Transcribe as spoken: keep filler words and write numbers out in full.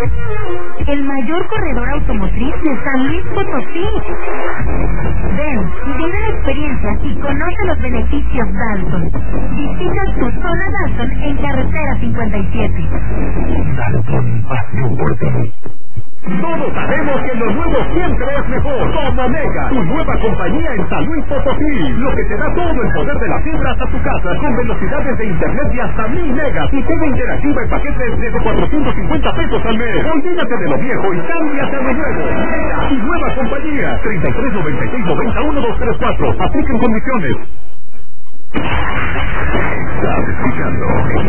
el mayor corredor automotriz de San Luis Potosí. Ven y vive la experiencia y conoce los beneficios Dalton. Visita tu zona Dalton en carretera cincuenta y siete. Dalton, pasión por ti. Todos sabemos que lo nuevo siempre es mejor. Como Mega, tu nueva compañía en San Luis Potosí, lo que te da todo el poder de la fibra hasta tu casa, con velocidades de internet de hasta mil megas y T V interactiva en paquetes desde cuatrocientos cincuenta pesos al mes. Olvídate de lo viejo y cámbiate a lo nuevo. Mega, tu nueva compañía. treinta y tres noventa y seis noventa uno dos tres cuatro. Apliquen condiciones. Estás escuchando